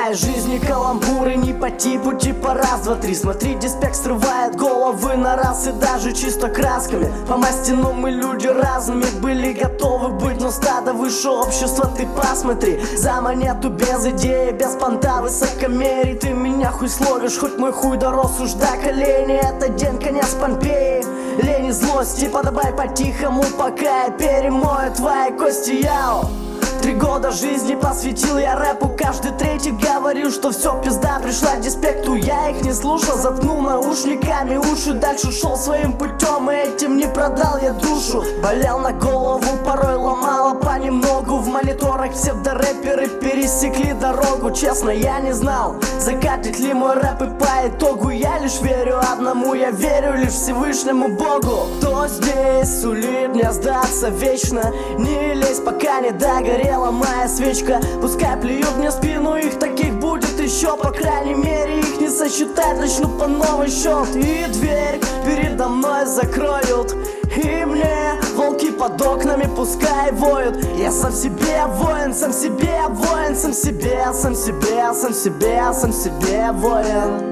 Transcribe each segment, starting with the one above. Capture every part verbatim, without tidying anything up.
моей жизни каламбуры не по типу, типа раз, два, три. Смотри, диспек срывает головы на раз и даже чисто красками. По мастину мы люди разными были готовы быть, но стадо выше общества, ты посмотри. За монету без идеи, без понта, высокомерий. Ты меня хуй словишь, хоть мой хуй дорос уж до колени. Это день, конец Помпеи, лень и злость, и подобай по-тихому, пока я перемою твои кости, яу. Три года жизни посвятил я рэпу, каждый третий говорил, что все, пизда пришла к диспекту. Я их не слушал, заткнул наушниками уши, дальше шел своим путем, и этим не продал я душу. Болел на голову, порой ломало понемногу. В мониторах псевдорэперы пересекли дорогу. Честно, я не знал, закатит ли мой рэп, и по итогу я лишь верю одному, я верю лишь Всевышнему Богу. Кто здесь сулит мне сдаться вечно? Не лезь, пока не догорел моя свечка. Пускай плюют мне в спину, их таких будет еще. По крайней мере их не сосчитать, начну по новый счет. И дверь передо мной закроют, и мне волки под окнами пускай воют. Я сам себе воин, сам себе воин, сам себе, сам себе, сам себе, сам себе воин.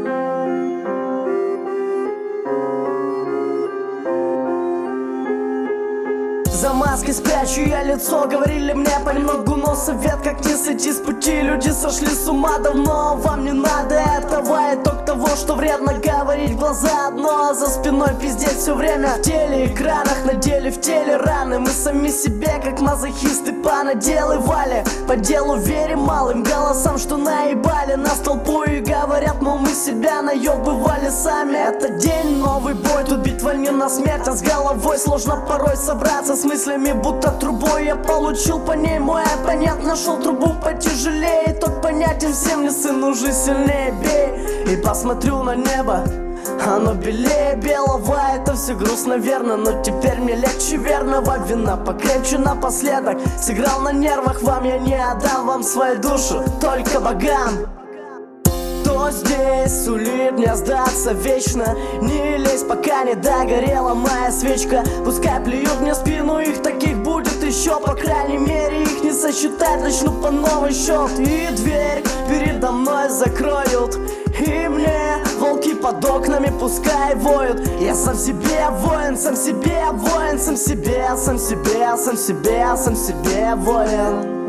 За маской спрячу я лицо, говорили мне понемногу, но совет как не сойти с пути. Люди сошли с ума давно, вам не надо этого. Итог того, что вредно говорить в глаза одно, а за спиной пиздеть все время. В телеэкранах, на деле, в теле раны. Мы сами себе, как мазохисты, понаделывали. По делу верим малым голосам, что наебали нас толпу и говорят, мол, мы себя наебывали сами. Это день, новый бой, тут битва не на смерть, а с головой сложно порой собраться с мыслями, будто трубой я получил по ней мой оппонент. Нашел трубу потяжелее, тот понятен всем, не сын, уже сильнее бей. И посмотрю на небо, оно белее белого. Это все грустно, верно, но теперь мне легче верного. Вина покрепче напоследок, сыграл на нервах вам, я не отдам вам свою душу, только богам. Кто здесь сулит мне сдаться вечно? Не лезь, пока не догорела моя свечка. Пускай плюют мне в спину, их таких будет еще. По крайней мере их не сосчитать, начну по новый счет. И дверь передо мной закроют, и мне волки под окнами пускай воют. Я сам себе воин, сам себе воин, сам себе, сам себе, сам себе, сам себе воин.